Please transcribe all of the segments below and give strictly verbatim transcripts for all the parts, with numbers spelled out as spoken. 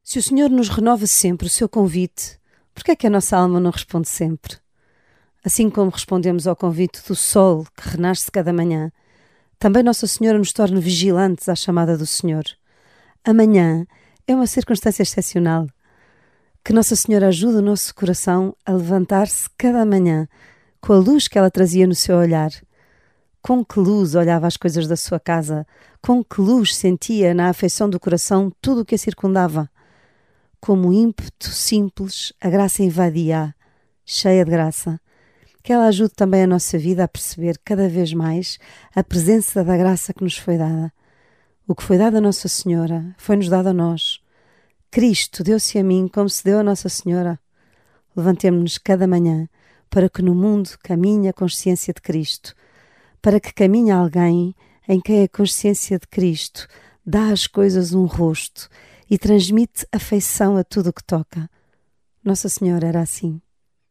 Se o Senhor nos renova sempre o seu convite, por que é que a nossa alma não responde sempre? Assim como respondemos ao convite do sol que renasce cada manhã, também Nossa Senhora nos torna vigilantes à chamada do Senhor. Amanhã é uma circunstância excepcional. Que Nossa Senhora ajude o nosso coração a levantar-se cada manhã com a luz que ela trazia no seu olhar. Com que luz olhava as coisas da sua casa, com que luz sentia na afeição do coração tudo o que a circundava. Como ímpeto simples, a graça invadia, cheia de graça. Que ela ajude também a nossa vida a perceber cada vez mais a presença da graça que nos foi dada. O que foi dado a Nossa Senhora foi-nos dado a nós. Cristo deu-se a mim como se deu a Nossa Senhora. Levantemo-nos cada manhã para que no mundo caminhe a consciência de Cristo, para que caminhe alguém em quem a consciência de Cristo dá às coisas um rosto e transmite afeição a tudo o que toca. Nossa Senhora era assim.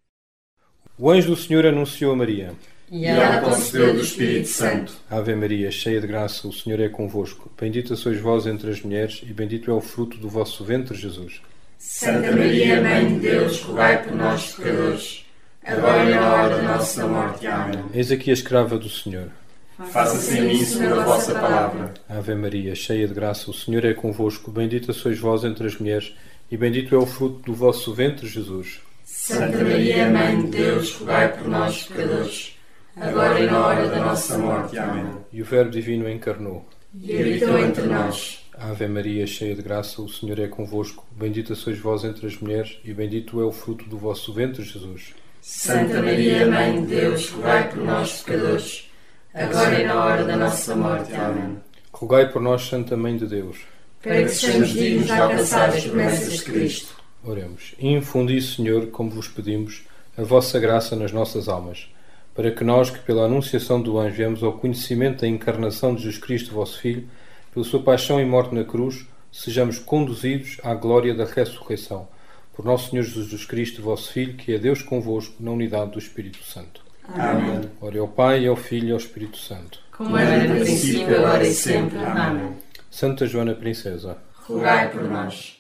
O anjo do Senhor anunciou a Maria. E ela concebeu do Espírito Santo. Ave Maria, cheia de graça, o Senhor é convosco. Bendita sois vós entre as mulheres, e bendito é o fruto do vosso ventre, Jesus. Santa Maria, Mãe de Deus, rogai por nós, pecadores, agora e na hora da nossa morte. Amém. Eis aqui a escrava do Senhor. Faça-se em mim segundo a vossa palavra. Ave Maria, cheia de graça, o Senhor é convosco. Bendita sois vós entre as mulheres, e bendito é o fruto do vosso ventre, Jesus. Santa Maria, Mãe de Deus, rogai por nós, pecadores, agora e na hora da nossa morte. Amém. E o Verbo Divino encarnou E habitou entre nós. Ave Maria, cheia de graça, o Senhor é convosco. Bendita sois vós entre as mulheres, e bendito é o fruto do vosso ventre, Jesus. Santa Maria, Mãe de Deus, rogai por nós, pecadores, agora e na hora da nossa morte. Amém. Rogai por nós, Santa Mãe de Deus, para que sejamos dignos de alcançar as promessas de Cristo. Oremos. Infundi, Senhor, como vos pedimos, a vossa graça nas nossas almas, para que nós, que pela anunciação do anjo viemos ao conhecimento da encarnação de Jesus Cristo, vosso Filho, pela sua paixão e morte na cruz, sejamos conduzidos à glória da ressurreição. Por nosso Senhor Jesus Cristo, vosso Filho, que é Deus convosco, na unidade do Espírito Santo. Amém. Ora ao Pai, ao Filho e ao Espírito Santo. Como era no princípio, agora e sempre. Amém. Santa Joana Princesa, rogai por nós.